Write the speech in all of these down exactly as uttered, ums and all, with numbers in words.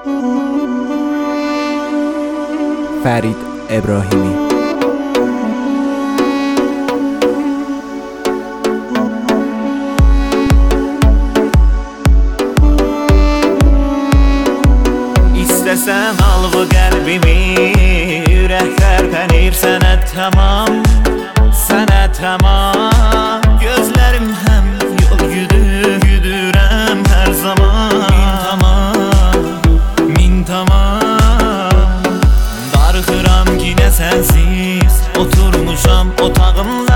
فرید ابراهیمی. İstesen al bu qəlbimi, ürək tərpənir sənə tamam, sənə tamam. Gözlərim həm yol güdür, güdürəm hər zaman. Min tamam, min tamam. Darıxıram yenə sənsiz, oturmuşam otağımda,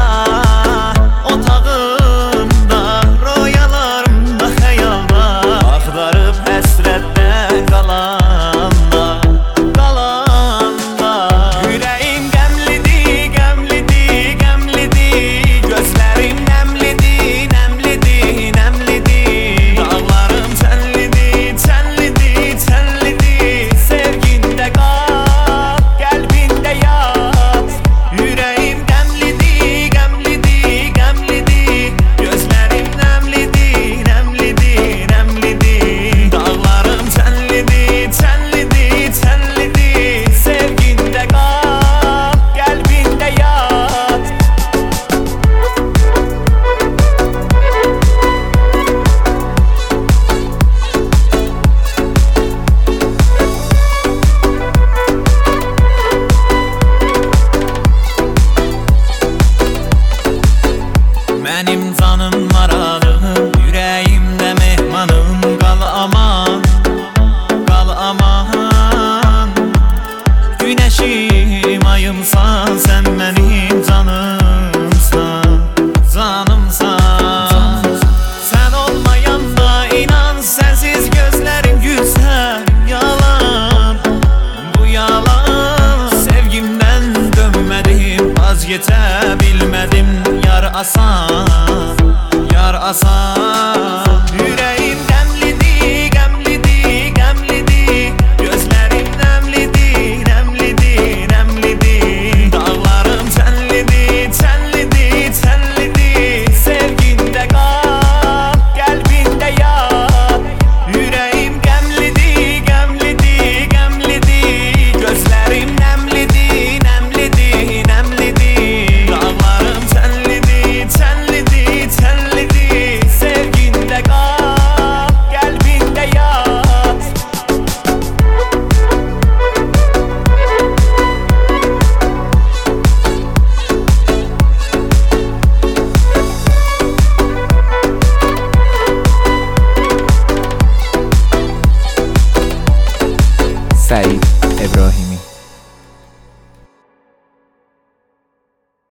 otağımda, royalarımda, xəyalda, axtarıb həsrətdən qalan. Mənim canım maralım, ürəyimdə mehmanım. Qal aman, qal aman. Günəşim, ayımsan, sən mənim canımsan, canımsan. Sən olmayanda inan, sənsiz gözlərim gülsən. Yalan, bu yalan. Sevgimdən dönmədim, vazgeçə bilmədim. Yar asan, yar asan. Yüreğim qəmlidir, qəmlidir, qəmlidir. Gözlərim nəmlidir, nəmlidir, nəmlidir. Dağlarım çənlidir, çənlidir, çənlidir. Sevgində qal, qəlbində yat. Yüreğim qəmlidir, qəmlidir, qəmlidir. Gözlərim nəmlidir, nəmlidir, nəmlidir. Dağlarım çənlidir, çənlidir, çənlidir. Sevgində qal, qəlbində yat. سعید ابراهیم.